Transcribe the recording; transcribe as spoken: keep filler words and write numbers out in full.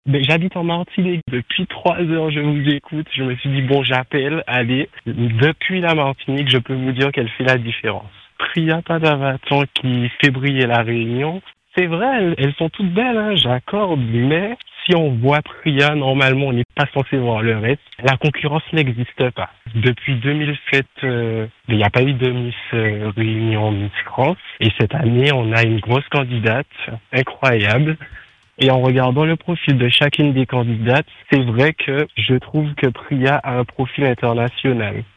Ben, j'habite en Martinique. Depuis trois heures, je vous écoute. Je me suis dit, bon, j'appelle. Allez, depuis la Martinique, je peux vous dire qu'elle fait la différence. Priya Padavaton qui fait briller la Réunion. C'est vrai, elles, elles sont toutes belles, hein, j'accorde, mais si on voit Priya, normalement, on n'est pas censé voir le reste. La concurrence n'existe pas. Depuis deux mille sept, euh, il n'y a pas eu de Miss euh, Réunion, Miss France. Et cette année, on a une grosse candidate, incroyable. Et en regardant le profil de chacune des candidates, c'est vrai que je trouve que Priya a un profil international.